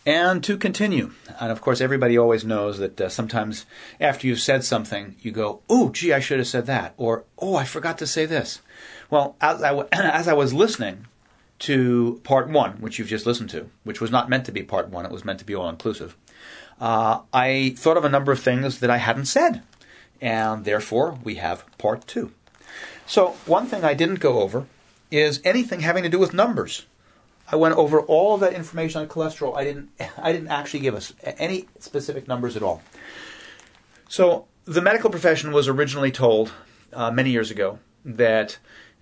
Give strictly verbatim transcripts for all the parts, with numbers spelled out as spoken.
And to continue, and of course everybody always knows that uh, sometimes after you've said something, you go, oh, gee, I should have said that, or, oh, I forgot to say this. Well, as I, w- as I was listening to part one, which you've just listened to, which was not meant to be part one, it was meant to be all-inclusive, uh, I thought of a number of things that I hadn't said, and therefore we have part two. So one thing I didn't go over is anything having to do with numbers. I went over all of that information on cholesterol. I didn't I didn't actually give us any specific numbers at all. So the medical profession was originally told uh, many years ago that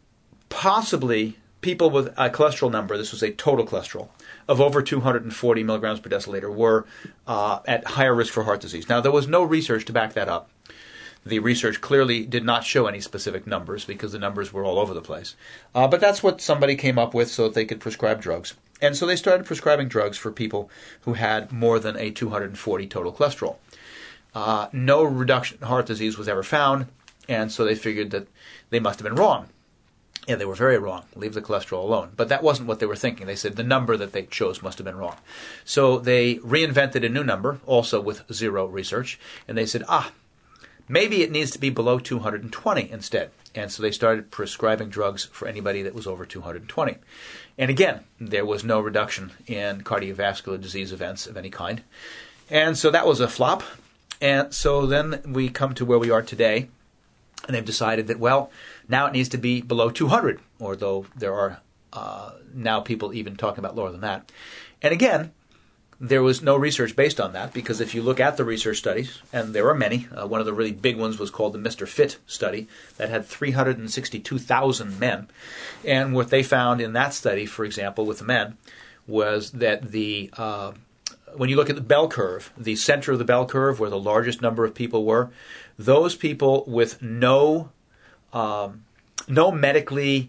possibly people with a cholesterol number, this was a total cholesterol, of over two hundred forty milligrams per deciliter were uh, at higher risk for heart disease. Now, there was no research to back that up. The research clearly did not show any specific numbers because the numbers were all over the place. Uh, but that's what somebody came up with so that they could prescribe drugs. And so they started prescribing drugs for people who had more than a two hundred forty total cholesterol. Uh, no reduction in heart disease was ever found, and so they figured that they must have been wrong. And they were very wrong. Leave the cholesterol alone. But that wasn't what they were thinking. They said the number that they chose must have been wrong. So they reinvented a new number, also with zero research, and they said, ah, maybe it needs to be below two hundred twenty instead. And so they started prescribing drugs for anybody that was over two hundred twenty. And again, there was no reduction in cardiovascular disease events of any kind. And so that was a flop. And so then we come to where we are today. And they've decided that, well, now it needs to be below two hundred, although there are uh, now people even talking about lower than that. And again, there was no research based on that, because if you look at the research studies, and there are many, uh, one of the really big ones was called the Mister Fit study that had three hundred sixty-two thousand men. And what they found in that study, for example, with the men, was that the uh, when you look at the bell curve, the center of the bell curve where the largest number of people were, those people with no um, no medically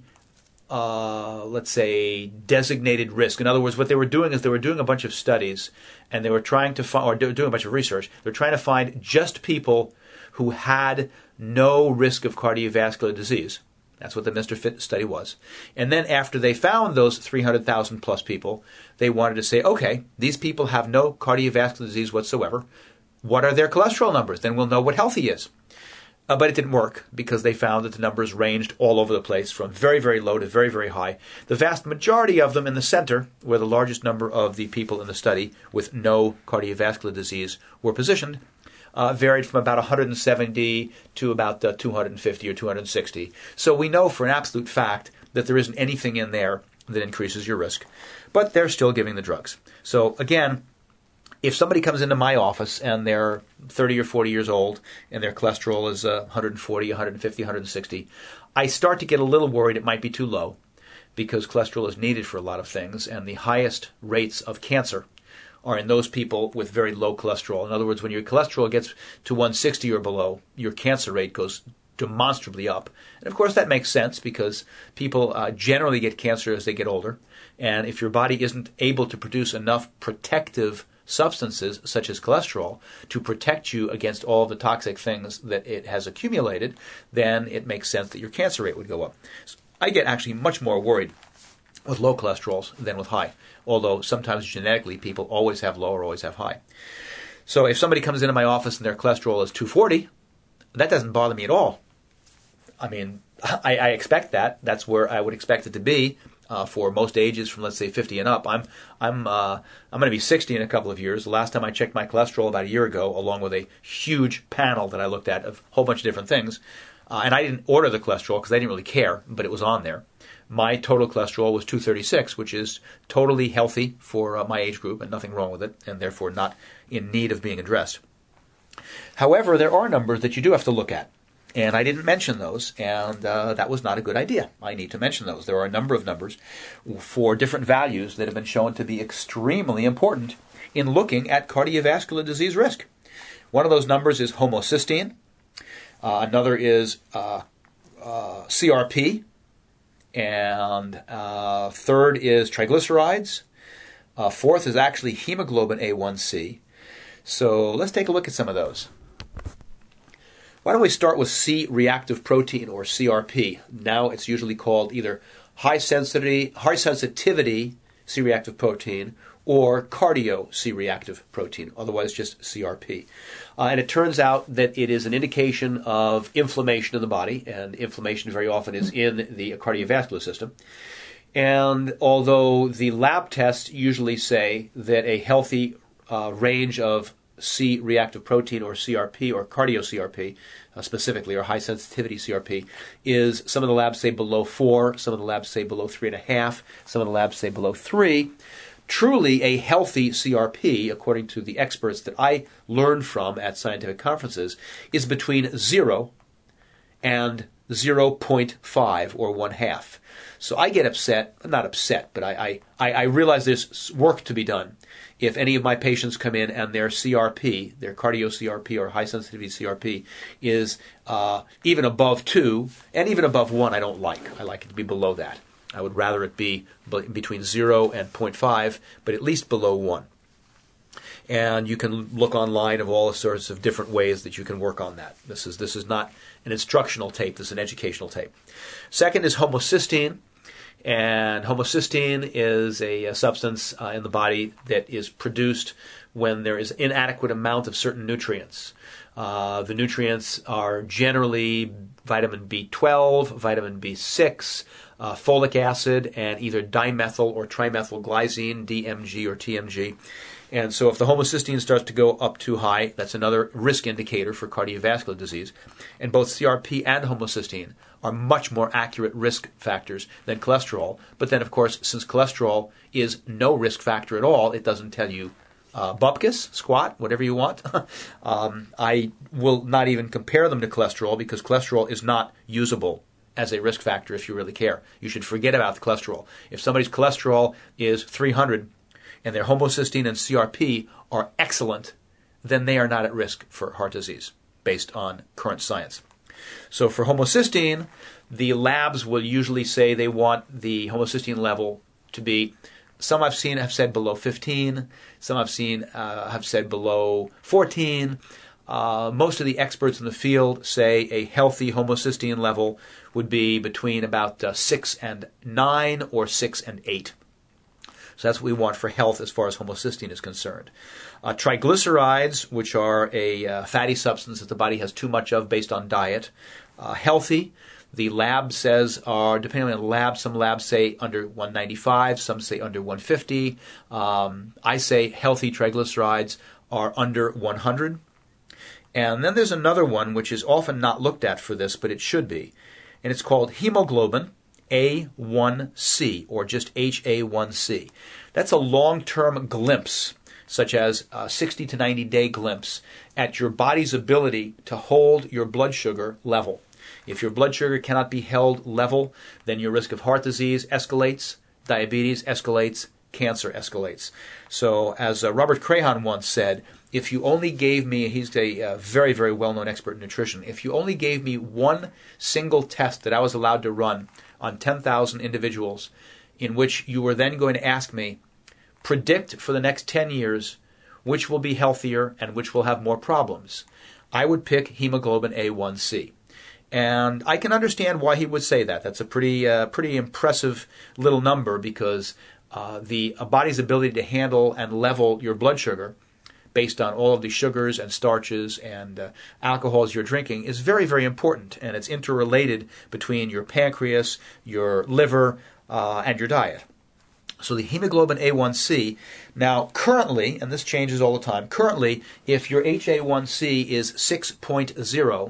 Uh, let's say, designated risk. In other words, what they were doing is they were doing a bunch of studies, and they were trying to find, or do, doing a bunch of research. They're trying to find just people who had no risk of cardiovascular disease. That's what the Mister Fit study was. And then after they found those three hundred thousand plus people, they wanted to say, okay, these people have no cardiovascular disease whatsoever. What are their cholesterol numbers? Then we'll know what healthy is. Uh, but it didn't work because they found that the numbers ranged all over the place from very, very low to very, very high. The vast majority of them in the center, where the largest number of the people in the study with no cardiovascular disease were positioned, uh, varied from about one hundred seventy to about uh, two hundred fifty or two hundred sixty. So we know for an absolute fact that there isn't anything in there that increases your risk. But they're still giving the drugs. So again, if somebody comes into my office and they're thirty or forty years old and their cholesterol is uh, one hundred forty, one hundred fifty, one hundred sixty, I start to get a little worried it might be too low because cholesterol is needed for a lot of things, and the highest rates of cancer are in those people with very low cholesterol. In other words, when your cholesterol gets to one sixty or below, your cancer rate goes demonstrably up. And of course that makes sense because people uh, generally get cancer as they get older, and if your body isn't able to produce enough protective substances such as cholesterol to protect you against all the toxic things that it has accumulated, then it makes sense that your cancer rate would go up. So I get actually much more worried with low cholesterols than with high, although sometimes genetically people always have low or always have high. So if somebody comes into my office and their cholesterol is two forty, that doesn't bother me at all. I mean, I, I expect that. That's where I would expect it to be. Uh, for most ages, from let's say fifty and up. I'm I'm uh, I'm going to be sixty in a couple of years. The last time I checked my cholesterol about a year ago, along with a huge panel that I looked at of a whole bunch of different things, uh, and I didn't order the cholesterol because I didn't really care, but it was on there. My total cholesterol was two thirty-six, which is totally healthy for uh, my age group and nothing wrong with it, and therefore not in need of being addressed. However, there are numbers that you do have to look at. And I didn't mention those, and uh, that was not a good idea. I need to mention those. There are a number of numbers for different values that have been shown to be extremely important in looking at cardiovascular disease risk. One of those numbers is homocysteine. Uh, another is uh, uh, C R P. And uh, third is triglycerides. Uh, fourth is actually hemoglobin A one C. So let's take a look at some of those. Why don't we start with C-reactive protein, or C R P? Now it's usually called either high sensitivity, high sensitivity C-reactive protein or cardio C-reactive protein, otherwise just C R P. Uh, and it turns out that it is an indication of inflammation in the body, and inflammation very often is in the cardiovascular system. And although the lab tests usually say that a healthy uh, range of C-reactive protein or C R P or cardio C R P uh, specifically, or high sensitivity C R P, is some of the labs say below four, some of the labs say below three and a half, some of the labs say below three. Truly a healthy C R P, according to the experts that I learned from at scientific conferences, is between zero and zero point five or one half. So I get upset, not upset, but I, I, I realize there's work to be done. If any of my patients come in and their C R P, their cardio C R P or high sensitivity C R P is uh, even above two, and even above one, I don't like. I like it to be below that. I would rather it be between zero and zero point five, but at least below one. And you can look online of all sorts of different ways that you can work on that. This is this is not an instructional tape. This is an educational tape. Second is homocysteine. And homocysteine is a, a substance uh, in the body that is produced when there is inadequate amount of certain nutrients. Uh, the nutrients are generally vitamin B twelve, vitamin B six, uh, folic acid, and either dimethyl or trimethylglycine, D M G or T M G. And so if the homocysteine starts to go up too high, that's another risk indicator for cardiovascular disease. And both C R P and homocysteine are much more accurate risk factors than cholesterol. But then, of course, since cholesterol is no risk factor at all, it doesn't tell you uh, bupkis, squat, whatever you want. um, I will not even compare them to cholesterol because cholesterol is not usable as a risk factor if you really care. You should forget about the cholesterol. If somebody's cholesterol is three hundred and their homocysteine and C R P are excellent, then they are not at risk for heart disease based on current science. So for homocysteine, the labs will usually say they want the homocysteine level to be, some I've seen have said below fifteen, some I've seen uh, have said below fourteen. Uh, most of the experts in the field say a healthy homocysteine level would be between about uh, six and nine or six and eight. So that's what we want for health as far as homocysteine is concerned. Uh, triglycerides, which are a uh, fatty substance that the body has too much of based on diet, uh, healthy. The lab says, are depending on the lab, some labs say under one ninety-five, some say under one fifty. Um, I say healthy triglycerides are under one hundred. And then there's another one which is often not looked at for this, but it should be. And it's called hemoglobin A one C, or just H A one C. That's a long-term glimpse, such as a sixty to ninety day glimpse, at your body's ability to hold your blood sugar level. If your blood sugar cannot be held level, then your risk of heart disease escalates, diabetes escalates, cancer escalates. So as uh, Robert Crahan once said, if you only gave me, he's a uh, very, very well-known expert in nutrition, if you only gave me one single test that I was allowed to run on ten thousand individuals, in which you were then going to ask me, predict for the next ten years which will be healthier and which will have more problems, I would pick hemoglobin A one C. And I can understand why he would say that. That's a pretty uh, pretty impressive little number, because uh, the a body's ability to handle and level your blood sugar based on all of the sugars and starches and uh, alcohols you're drinking is very, very important. And it's interrelated between your pancreas, your liver, uh, and your diet. So the hemoglobin A one C, now currently, and this changes all the time, currently if your H A one C is six point oh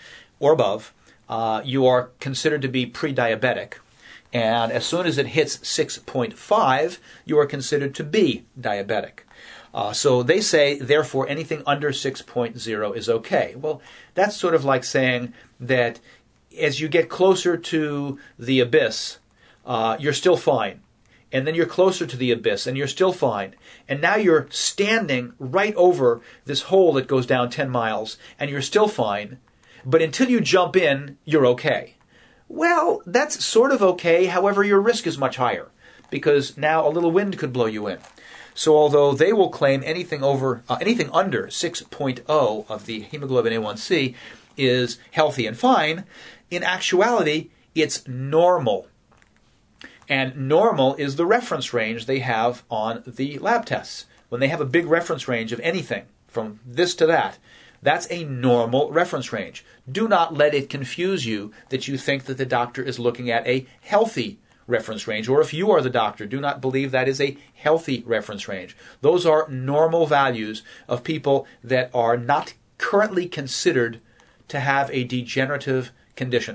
or above, uh, you are considered to be pre-diabetic. And as soon as it hits six point five, you are considered to be diabetic. Uh, so they say, therefore, anything under six point oh is okay. Well, that's sort of like saying that as you get closer to the abyss, uh, you're still fine. And then you're closer to the abyss, and you're still fine. And now you're standing right over this hole that goes down ten miles, and you're still fine. But until you jump in, you're okay. Well, that's sort of okay. However, your risk is much higher, because now a little wind could blow you in. So although they will claim anything over, uh, anything under six point oh of the hemoglobin A one C is healthy and fine, in actuality, it's normal. And normal is the reference range they have on the lab tests. When they have a big reference range of anything, from this to that, that's a normal reference range. Do not let it confuse you that you think that the doctor is looking at a healthy reference range, or if you are the doctor, do not believe that is a healthy reference range. Those are normal values of people that are not currently considered to have a degenerative condition.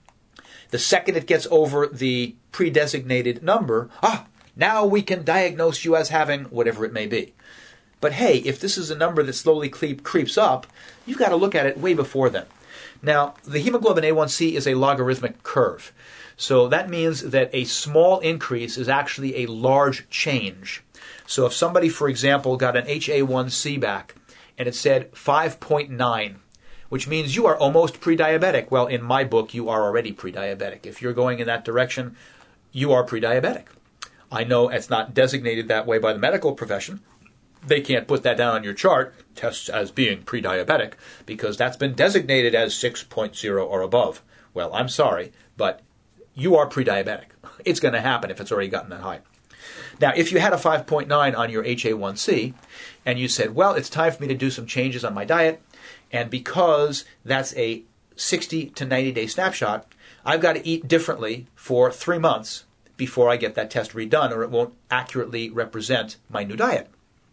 The second it gets over the pre-designated number, ah, now we can diagnose you as having whatever it may be. But hey, if this is a number that slowly creep, creeps up, you've got to look at it way before then. Now, the hemoglobin A one C is a logarithmic curve. So that means that a small increase is actually a large change. So if somebody, for example, got an H A one C back and it said five point nine, which means you are almost pre-diabetic. Well, in my book, you are already pre-diabetic. If you're going in that direction, you are pre-diabetic. I know it's not designated that way by the medical profession. They can't put that down on your chart, tests as being pre-diabetic, because that's been designated as six point oh or above. Well, I'm sorry, but you are pre-diabetic. It's going to happen if it's already gotten that high. Now, if you had a five point nine on your H A one C, and you said, well, it's time for me to do some changes on my diet, and because that's a sixty to ninety day snapshot, I've got to eat differently for three months before I get that test redone, or it won't accurately represent my new diet.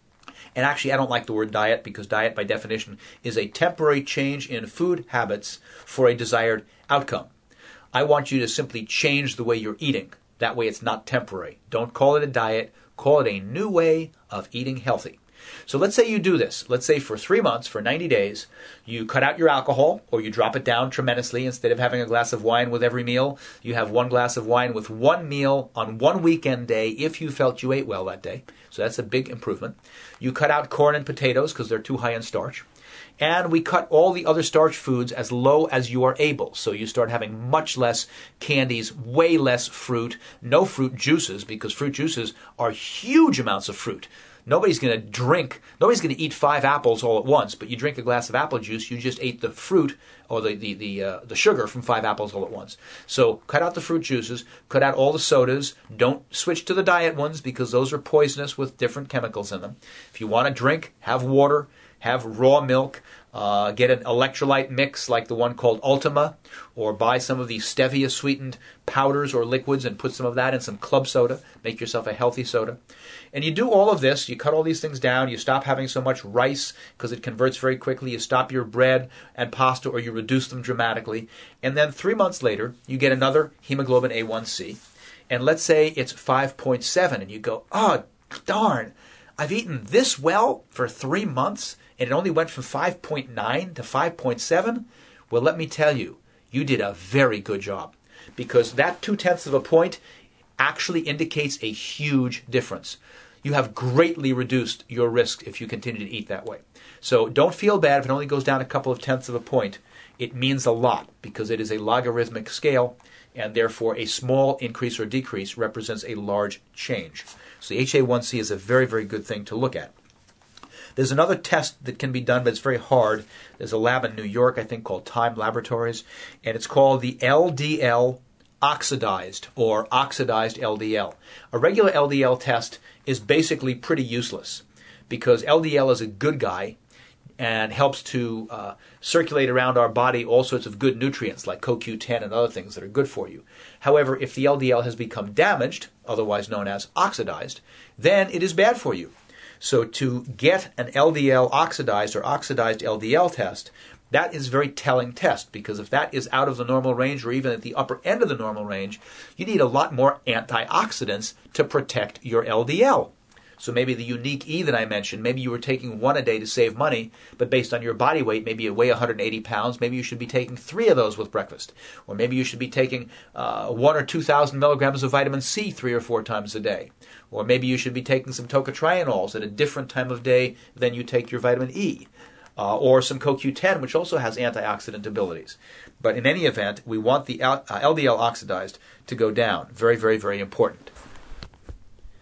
And actually, I don't like the word diet, because diet, by definition, is a temporary change in food habits for a desired outcome. I want you to simply change the way you're eating. That way it's not temporary. Don't call it a diet. Call it a new way of eating healthy. So let's say you do this. Let's say for three months, for ninety days, you cut out your alcohol, or you drop it down tremendously. Instead of having a glass of wine with every meal, you have one glass of wine with one meal on one weekend day if you felt you ate well that day. So that's a big improvement. You cut out corn and potatoes because they're too high in starch. And we cut all the other starch foods as low as you are able. So you start having much less candies, way less fruit, no fruit juices, because fruit juices are huge amounts of fruit. Nobody's going to drink, nobody's going to eat five apples all at once, but you drink a glass of apple juice, you just ate the fruit or the the the, uh, the sugar from five apples all at once. So cut out the fruit juices, cut out all the sodas, don't switch to the diet ones because those are poisonous with different chemicals in them. If you want to drink, have water, have raw milk, uh, get an electrolyte mix like the one called Ultima, or buy some of these stevia-sweetened powders or liquids and put some of that in some club soda. Make yourself a healthy soda. And you do all of this, you cut all these things down, you stop having so much rice because it converts very quickly, you stop your bread and pasta or you reduce them dramatically, and then three months later, you get another hemoglobin A one C, and let's say it's five point seven, and you go, oh, darn, I've eaten this well for three months, and it only went from five point nine to five point seven? Well, let me tell you, you did a very good job, because that two-tenths of a point actually indicates a huge difference. You have greatly reduced your risk if you continue to eat that way. So don't feel bad if it only goes down a couple of tenths of a point. It means a lot because it is a logarithmic scale, and therefore a small increase or decrease represents a large change. So the H A one C is a very, very good thing to look at. There's another test that can be done, but it's very hard. There's a lab in New York, I think, called Time Laboratories, and it's called the L D L oxidized, or oxidized L D L. A regular L D L test is basically pretty useless because L D L is a good guy and helps to uh, circulate around our body all sorts of good nutrients like C O Q ten and other things that are good for you. However, if the L D L has become damaged, otherwise known as oxidized, then it is bad for you. So to get an L D L oxidized or oxidized L D L test, that is a very telling test, because if that is out of the normal range or even at the upper end of the normal range, you need a lot more antioxidants to protect your L D L. So maybe the unique E that I mentioned, maybe you were taking one a day to save money, but based on your body weight, maybe you weigh one hundred eighty pounds, maybe you should be taking three of those with breakfast. Or maybe you should be taking uh, one or two thousand milligrams of vitamin C three or four times a day. Or maybe you should be taking some tocotrienols at a different time of day than you take your vitamin E. Uh, or some C O Q ten, which also has antioxidant abilities. But in any event, we want the L- uh, L D L oxidized to go down. Very, very, very important.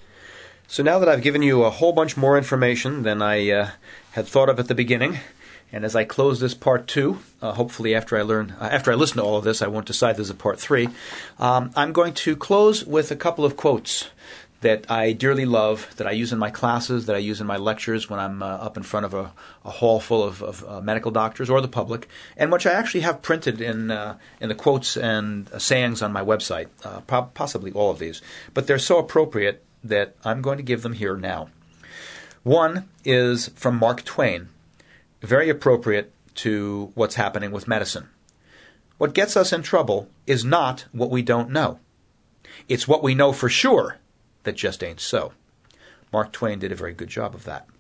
So now that I've given you a whole bunch more information than I uh, had thought of at the beginning, And as I close this part two, uh, hopefully after I learn, uh, after I listen to all of this, I won't decide there's a part three. Um, I'm going to close with a couple of quotes that I dearly love, that I use in my classes, that I use in my lectures when I'm uh, up in front of a, a hall full of, of uh, medical doctors or the public, and which I actually have printed in uh, in the quotes and uh, sayings on my website, uh, po- possibly all of these. But they're so appropriate that I'm going to give them here now. One is from Mark Twain, very appropriate to what's happening with medicine. What gets us in trouble is not what we don't know. It's what we know for sure that just ain't so. Mark Twain did a very good job of that.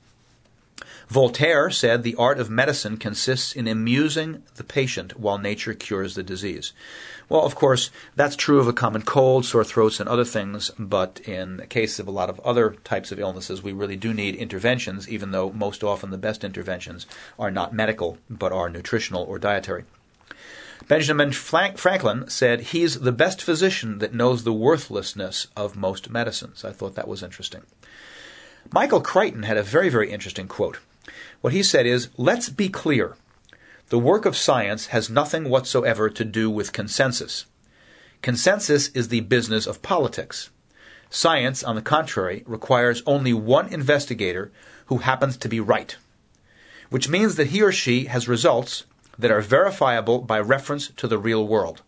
Voltaire said the art of medicine consists in amusing the patient while nature cures the disease. Well, of course, that's true of a common cold, sore throats, and other things, but in the case of a lot of other types of illnesses, we really do need interventions, even though most often the best interventions are not medical, but are nutritional or dietary. Benjamin Franklin said he's the best physician that knows the worthlessness of most medicines. I thought that was interesting. Michael Crichton had a very, very interesting quote. What he said is, "Let's be clear. The work of science has nothing whatsoever to do with consensus. Consensus is the business of politics. Science, on the contrary, requires only one investigator who happens to be right, which means that he or she has results that are verifiable by reference to the real world.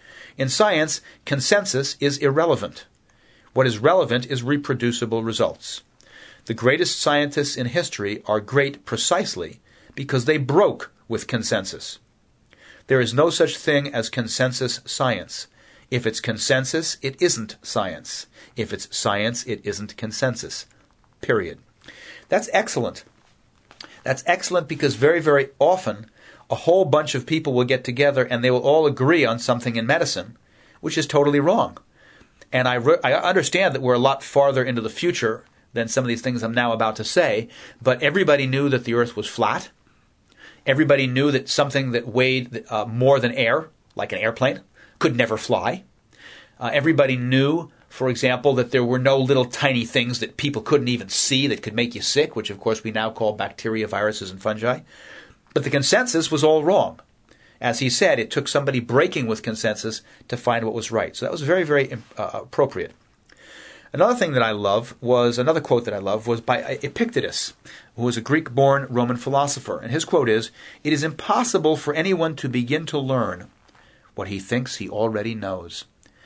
In science, consensus is irrelevant. What is relevant is reproducible results. The greatest scientists in history are great precisely because they broke with consensus. There is no such thing as consensus science. If it's consensus, it isn't science. If it's science, it isn't consensus. Period." That's excellent. That's excellent because very, very often a whole bunch of people will get together and they will all agree on something in medicine, which is totally wrong. And I, re- I understand that we're a lot farther into the future than some of these things I'm now about to say, but everybody knew that the earth was flat. Everybody knew that something that weighed uh, more than air, like an airplane, could never fly. Uh, everybody knew, for example, that there were no little tiny things that people couldn't even see that could make you sick, which of course we now call bacteria, viruses, and fungi. But the consensus was all wrong. As he said, it took somebody breaking with consensus to find what was right. So that was very, very uh, appropriate. Another thing that I love was, another quote that I love was by Epictetus, who was a Greek-born Roman philosopher. And his quote is, "It is impossible for anyone to begin to learn what he thinks he already knows."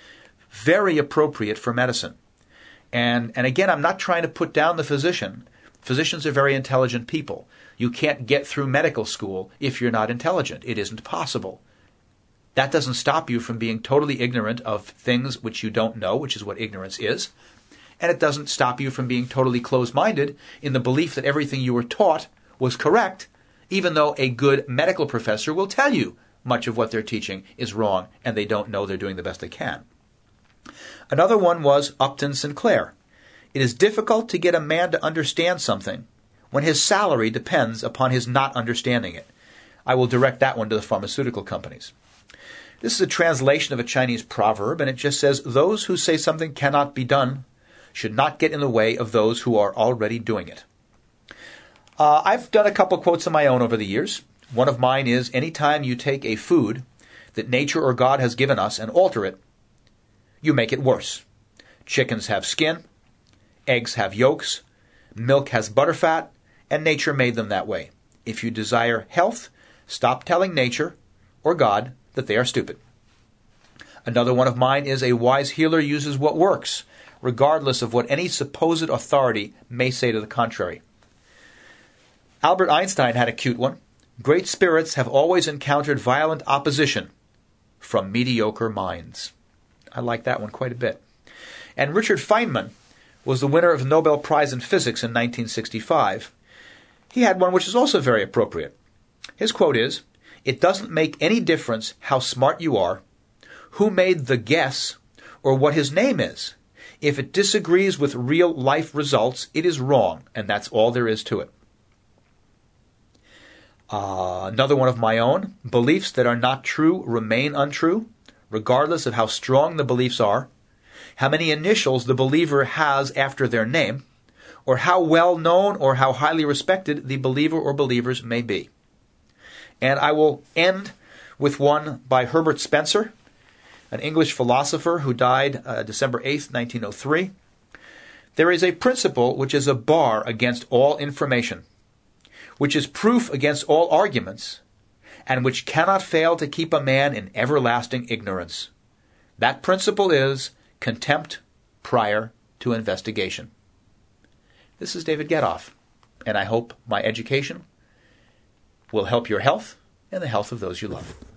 Very appropriate for medicine. And, and again, I'm not trying to put down the physician. Physicians are very intelligent people. You can't get through medical school if you're not intelligent. It isn't possible. That doesn't stop you from being totally ignorant of things which you don't know, which is what ignorance is. And it doesn't stop you from being totally closed-minded in the belief that everything you were taught was correct, even though a good medical professor will tell you much of what they're teaching is wrong and they don't know they're doing the best they can. Another one was Upton Sinclair. "It is difficult to get a man to understand something when his salary depends upon his not understanding it." I will direct that one to the pharmaceutical companies. This is a translation of a Chinese proverb, and it just says, "Those who say something cannot be done should not get in the way of those who are already doing it." Uh, I've done a couple quotes of my own over the years. One of mine is, "Anytime you take a food that nature or God has given us and alter it, you make it worse. Chickens have skin, eggs have yolks, milk has butterfat, and nature made them that way. If you desire health, stop telling nature or God that they are stupid." Another one of mine is, "A wise healer uses what works, regardless of what any supposed authority may say to the contrary." Albert Einstein had a cute one. "Great spirits have always encountered violent opposition from mediocre minds." I like that one quite a bit. And Richard Feynman was the winner of the Nobel Prize in Physics in nineteen sixty-five. He had one which is also very appropriate. His quote is, "It doesn't make any difference how smart you are, who made the guess, or what his name is. If it disagrees with real-life results, it is wrong, and that's all there is to it." Uh, another one of my own, "Beliefs that are not true remain untrue, regardless of how strong the beliefs are, how many initials the believer has after their name, or how well known or how highly respected the believer or believers may be." And I will end with one by Herbert Spencer, an English philosopher who died uh, December eighth, nineteen oh three. There is a principle which is a bar against all information, which is proof against all arguments, and which cannot fail to keep a man in everlasting ignorance. That principle is contempt prior to investigation. This is David Getoff, and I hope my education will help your health and the health of those you love.